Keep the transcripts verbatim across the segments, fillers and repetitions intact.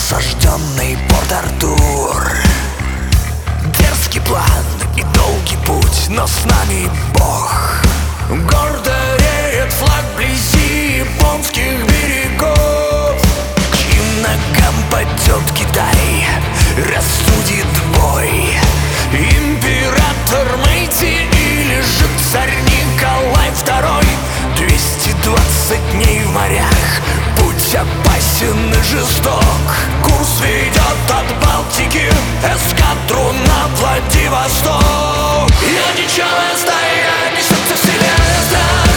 осажденный Порт-Артур. Дерзкий план и долгий путь, но с нами Бог. Гордо реет флаг вблизи японских берегов. К чьим ногам падет Китай, рассудит бой. Император Мэйти или же царь Николай Второй. Двести двадцать дней в морях, путь опасен и жесток. Курс ведет от Балтики эскадру на Владивосток. И одичалая стая несется в себе страх,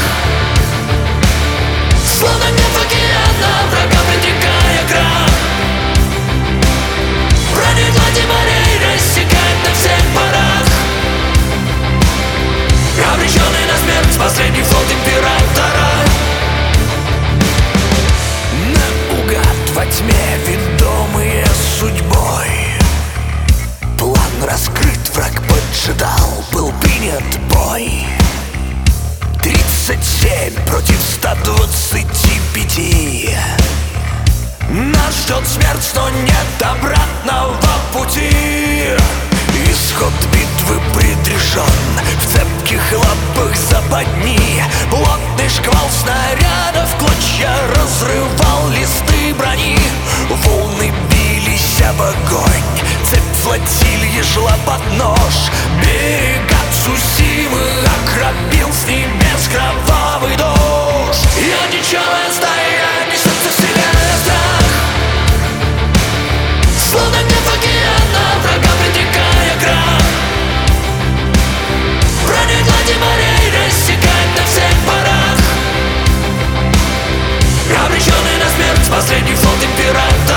словно гнев океана, врага притекая крах. Брони глади морей рассекает на всех парах. Обреченный на смерть последний флот императора. Наугад во тьме, ведомые судьбой, план раскрыт, враг поджидал, был принят бой. Тридцать семь против ста двадцати пяти. Нас ждет смерть, но нет обратного пути. Исход битвы предрешен, в цепких лапах западни. Плотный шквал снарядов в клочья разрывал листы брони. Волны бились об огонь, цепь флотильи шла под нож. Берега Цусимы окропил с небес кровавый дождь. И одичалая стая несется в себе страх, словно гнев океана, врага притекая крах. Брони глади морей рассекает на всех парах. Обреченный на смерть последний флот императора.